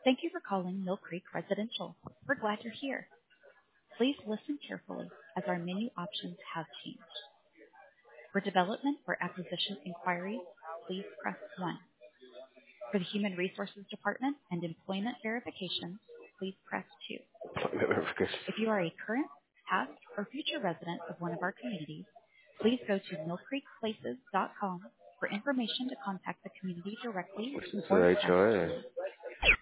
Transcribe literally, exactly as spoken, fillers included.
Thank you for calling Mill Creek Residential. We're glad you're here. Please listen carefully as our menu options have changed. For development or acquisition inquiries, please press one. For the Human Resources Department and Employment Verification, please press two. If you are a current, past, or future resident of one of our communities, please go to mill creek places dot com for information to contact the community directly Listen to or the staff H O A.